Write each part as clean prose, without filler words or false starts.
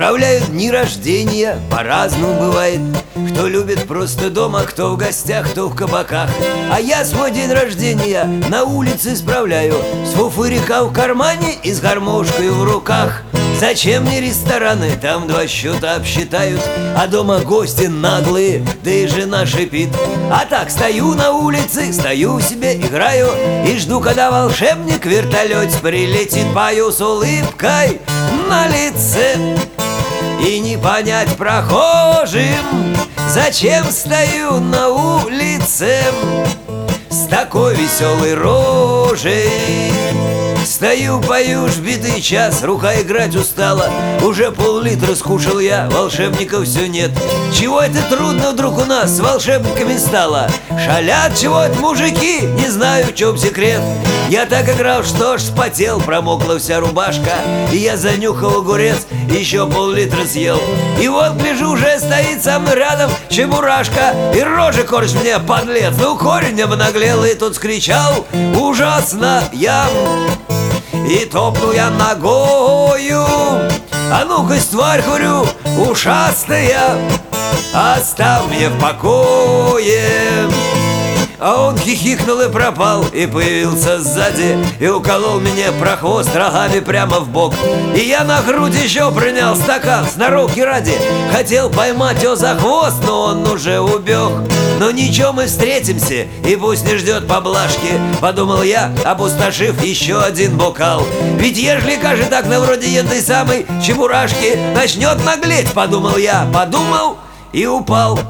Справляют дни рождения, по-разному бывает. Кто любит просто дома, кто в гостях, кто в кабаках. А я свой день рождения на улице справляю, с фуфырика в кармане и с гармошкой в руках. Зачем мне рестораны, там два счета обсчитают, а дома гости наглые, да и жена шипит. А так стою на улице, стою себе, играю и жду, когда волшебник в вертолете прилетит. Пою с улыбкой на лице, и не понять прохожим, зачем стою на улице с такой веселой рожей. Стою, пою, ж битый час, рука играть устала. Уже пол-литра скушал я, волшебников все нет. Чего это трудно вдруг у нас с волшебниками стало? Шалят чего-то мужики, не знаю, в чем секрет. Я так играл, что аж вспотел, промокла вся рубашка. И я занюхал огурец, еще пол-литра съел. И вот, гляжу, уже стоит со мной рядом чебурашка, и рожи корчит мне, подлец. Ну, корень обнаглел, и тут скричал: ужасно я! И топнул я ногою: а ну-ка, тварь, говорю, ушастая, оставь меня в покое. А он хихикнул и пропал, и появился сзади, и уколол меня про хвост рогами прямо в бок. И я на грудь еще принял стакан, сноровки ради, хотел поймать его за хвост, но он уже убег. Но ничего, мы встретимся, и пусть не ждет поблажки, подумал я, опустошив еще один бокал. Ведь ежели, кажется, так на вроде этой самой чебурашки начнет наглеть, подумал я, подумал и упал.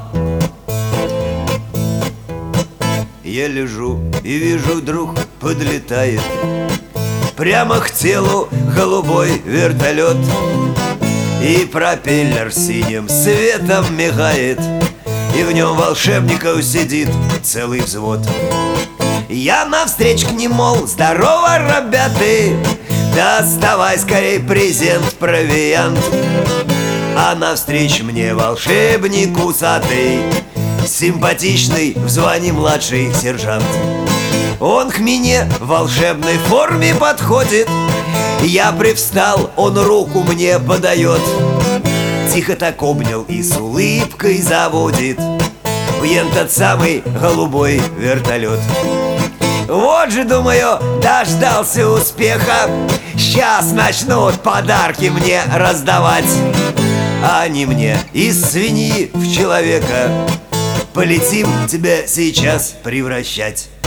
Я лежу и вижу, вдруг подлетает прямо к телу голубой вертолет, и пропеллер синим светом мигает, и в нем волшебников сидит целый взвод. Я навстречу к ним, мол, здорово, ребята, доставай скорей презент, провиант. А навстречу мне волшебник усатый, симпатичный в звании младший сержант. Он к мне в волшебной форме подходит, я привстал, он руку мне подает, тихо так обнял и с улыбкой заводит в этот самый голубой вертолет. Вот же, думаю, дождался успеха, сейчас начнут подарки мне раздавать. А они мне из свиньи в человека, полетим тебя сейчас превращать.